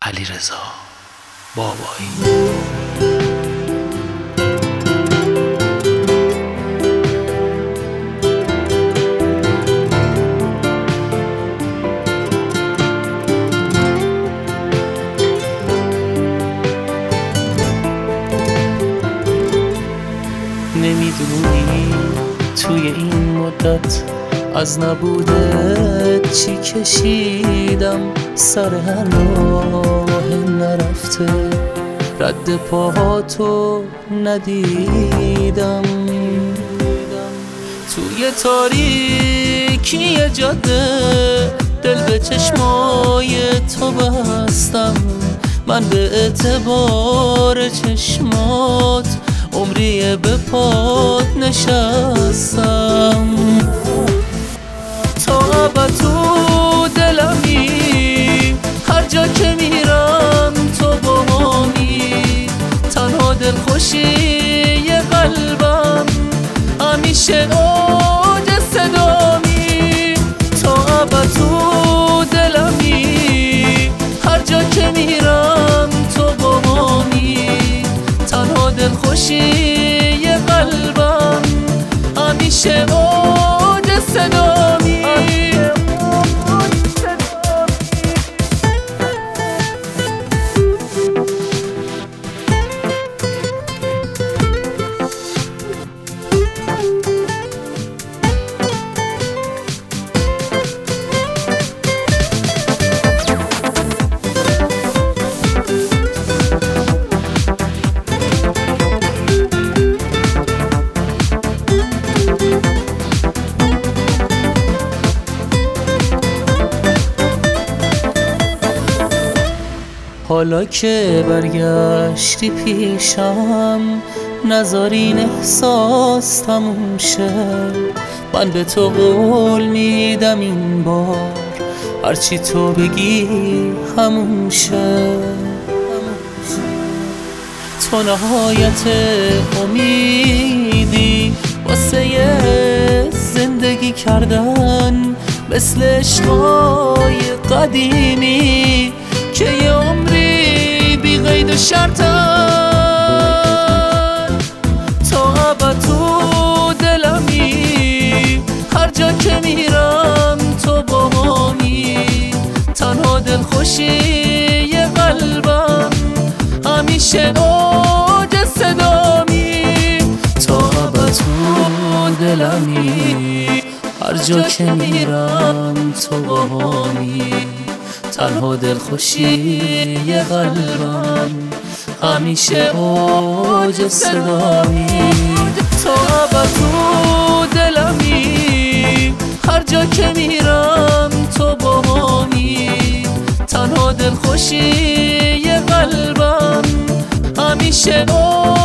علیرضا بابایی. نمیدونی توی این مدت از نبودت چی کشیدم، سر هر راه نرفته رد پاهاتو ندیدم. توی تاریکی جاده دل به چشمای تو بستم، من به اعتبار چشمات عمری به پات نشستم. تا ابد تو دلمی، هر جا که میرم تو باهامی، تنها دلخوشی قلبم همیشه اوج صدامی. تا ابد تو دلمی، هر جا که میرم تو باهامی، تنها دلخوشی قلبم همیشه اوج صدامی. حالا که برگشتی پیشم، نذار این احساس تموم شه. من به تو قول میدم این بار هرچی تو بگی همون شه. تو نهایت امیدی واسه زندگی کردن، مثل عشقای قدیمی که یه عمری بی قید و شرطن. تا ابد تو دلمی، هر جا که میرم تو باهامی، تنها دلخوشی قلبم همیشه اوج صدامی. تا ابد تو دلمی، هر جا که میرم تو باهامی، تنها دلخوشی قلبم همیشه اوج صدامی. تا ابد تو دلمی، هر جا که میرم تو باهامی، تنها دلخوشی قلبم همیشه اوج